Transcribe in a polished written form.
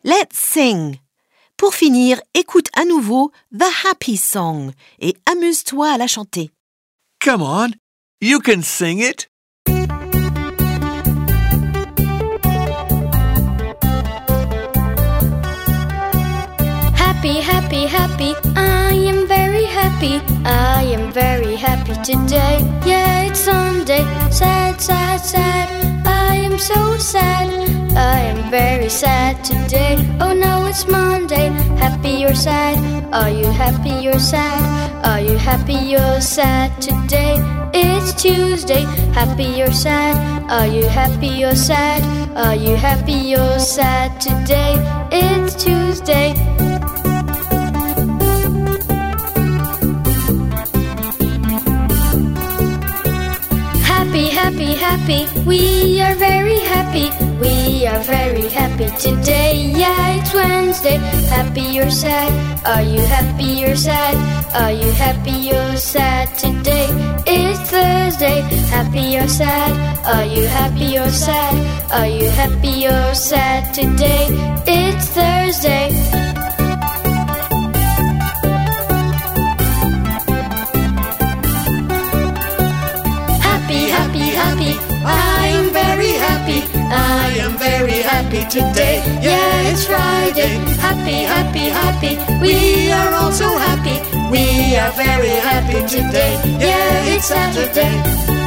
Let's sing. Pour finir, écoute à nouveau The Happy Song et amuse-toi à la chanter. Come on, you can sing it. Happy, happy, happy, I am very happy. I am very happy today. Yeah, it's Sunday. Sad, sad, sad, I am so sad. I am very sad today. Oh no, it's Monday. Happy or sad? Are you happy or sad? Are you happy or sad today? It's Tuesday. Happy or sad? Are you happy or sad? Are you happy or sad today? It's Tuesday. Happy, happy, happy, we are very happy. We are very happy today. Yeah, it's Wednesday. Happy or sad? Are you happy or sad? Are you happy or sad today? It's Thursday. Happy or sad? Are you happy or sad? Are you happy or sad today? It's Thursday. Happy, happy, I am very happy. I am very happy today. Yeah, it's Friday. Happy, happy, happy, we are all so happy. We are very happy today. Yeah, it's Saturday.